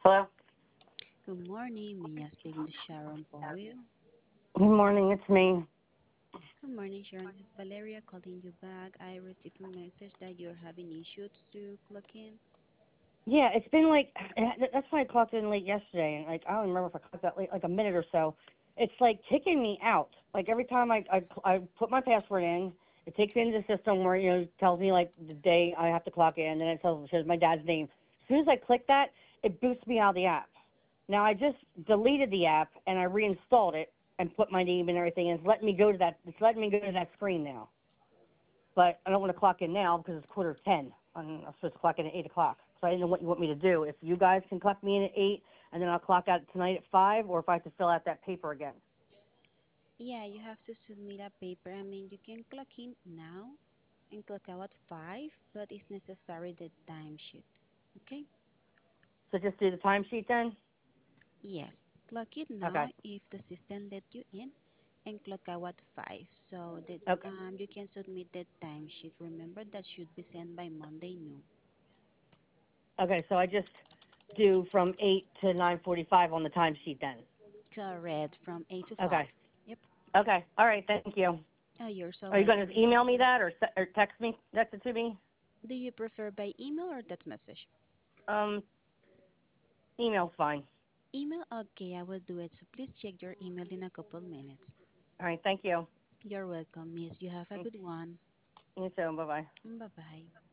Hello. Good morning, may I speak with Sharon Boyle? Good morning. It's me. Good morning, Sharon. This is Valeria calling you back. I received a message that you're having issues to clock in. Yeah, it's been like that's why I clocked in late yesterday, and like I don't remember if I clocked that late, like a minute or so. It's like kicking me out. Like every time I put my password in, it takes me into the system where tells me like the day I have to clock in, and then it shows my dad's name. As soon as I click that, it boosts me out of the app. Now I just deleted the app and I reinstalled it and put my name and everything, and it's letting me go to that. It's letting me go to that screen now. But I don't want to clock in now because it's 9:45. I'm supposed to clock in at 8 o'clock. So I didn't know what you want me to do. If you guys can clock me in at 8, and then I'll clock out tonight at 5, or if I have to fill out that paper again. Yeah, you have to submit a paper. I mean, you can clock in now and clock out at 5, but it's necessary the timesheet. Okay? So just do the timesheet then. Yes, clock it now Okay. if the system let you in and clock out at 5. So that Okay. you can submit the timesheet. Remember that should be sent by Monday noon. Okay. So I just do from 8 to 9:45 on the timesheet then. Correct, from 8 to 5. Okay. Yep. Okay. All right. Thank you. Oh, you're so Are you going to welcome. email me that or text me text it to me? Do you prefer by email or text message? Um, email's fine. Email? Okay, I will do it. So please check your email in a couple minutes. All right. Thank you. You're welcome, miss. You have a good one. You too. Bye bye. Bye bye.